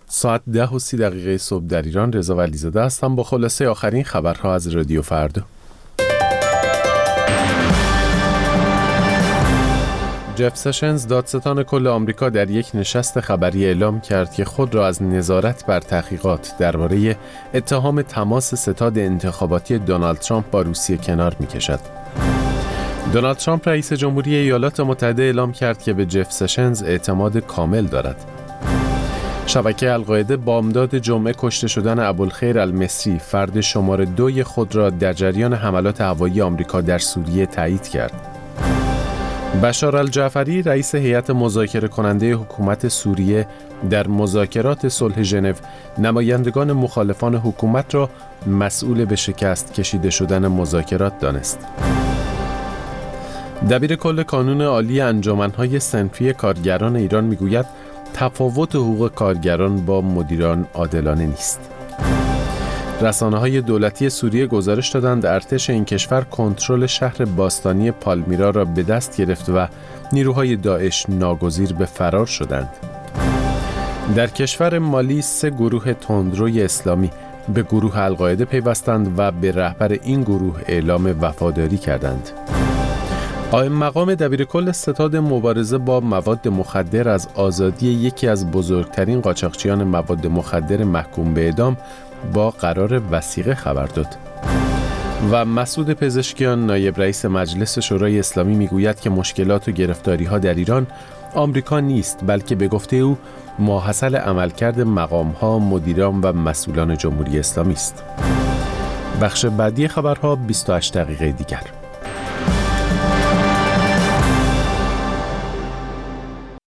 ساعت 10:30 صبح در ایران. رضا ولیزاده هستم با خلاصه آخرین خبرها از رادیو فردا. جف سشنز دادستان کل آمریکا در یک نشست خبری اعلام کرد که خود را از نظارت بر تحقیقات درباره اتهام تماس ستاد انتخاباتی دونالد ترامپ با روسیه کنار می‌کشد. دونالد ترامپ رئیس جمهوری ایالات متحده اعلام کرد که به جف سشنز اعتماد کامل دارد. شبکه القاعده بامداد جمعه کشته شدن ابوالخیر المصری فرد شماره 2 خود را در جریان حملات هوایی آمریکا در سوریه تایید کرد. بشار الجعفری رئیس هیئت مذاکره کننده حکومت سوریه در مذاکرات صلح ژنو نمایندگان مخالفان حکومت را مسئول به شکست کشیده شدن مذاکرات دانست. دبیر کل کانون عالی انجمن‌های صنفی کارگران ایران میگوید تفاوت حقوق کارگران با مدیران عادلانه نیست. رسانه‌های دولتی سوریه گزارش دادند ارتش این کشور کنترل شهر باستانی پالمیرا را به دست گرفت و نیروهای داعش ناگزیر به فرار شدند. در کشور مالی 3 گروه تندروی اسلامی به گروه القاعده پیوستند و به رهبر این گروه اعلام وفاداری کردند. قائم مقام دبیرکل ستاد مبارزه با مواد مخدر از آزادی یکی از بزرگترین قاچاقچیان مواد مخدر محکوم به اعدام با قرار وثیقه خبر داد. و مسعود پزشکیان نایب رئیس مجلس شورای اسلامی میگوید که مشکلات و گرفتاری‌ها در ایران آمریکا نیست، بلکه به گفته او ماحصل عملکرد مقام‌ها، مدیران و مسئولان جمهوری اسلامی است. بخش بعدی خبرها 28 دقیقه دیگر.